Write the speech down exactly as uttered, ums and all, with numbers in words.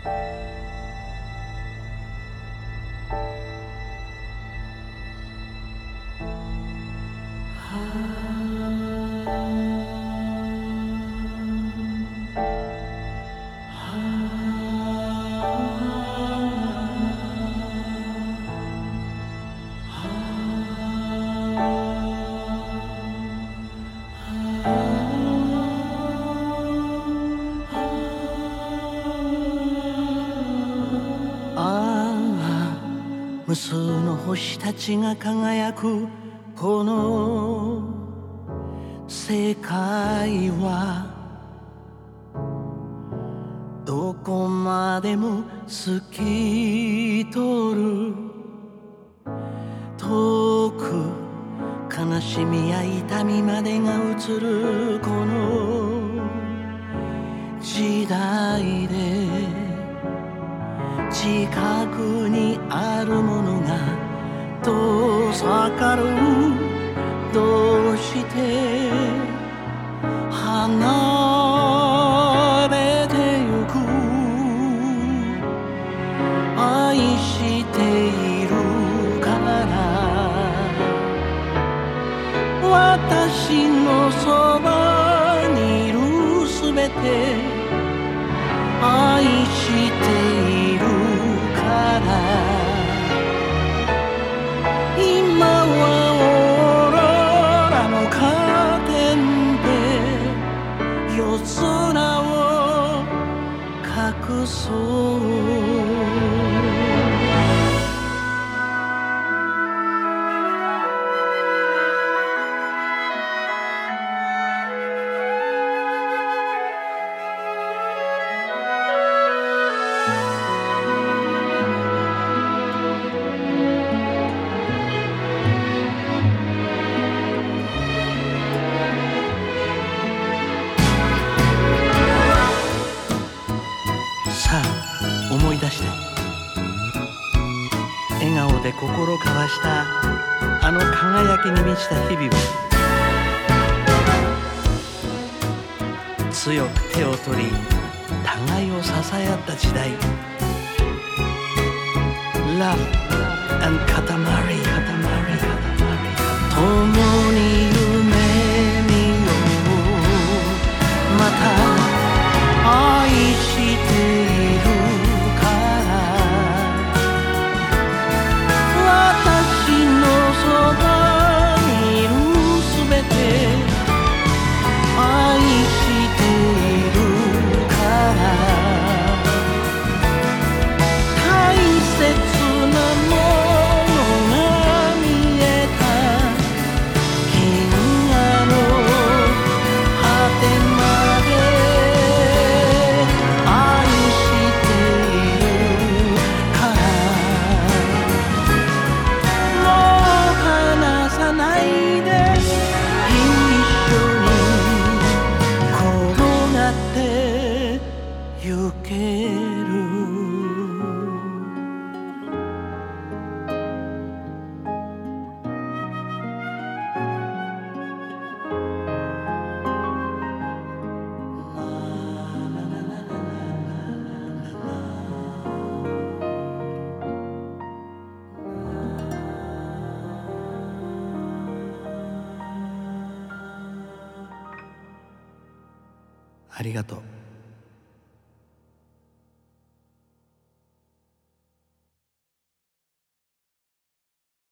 無数の星たちが輝くこの世界はどこまでも透き通る。遠く悲しみや痛みまでが映るこの時代で、近くにあるものが遠ざかる。どうして離れてゆく。愛しているから私のそばにいるすべて愛しているから今はオーロラのカーテンで夜空を隠そう。さあ思い出して、笑顔で心交わしたあの輝きに満ちた日々を、強く手を取り互いを支え合った時代。 Love and Katamari 共に夢見よう。また愛して行ける。ありがとう。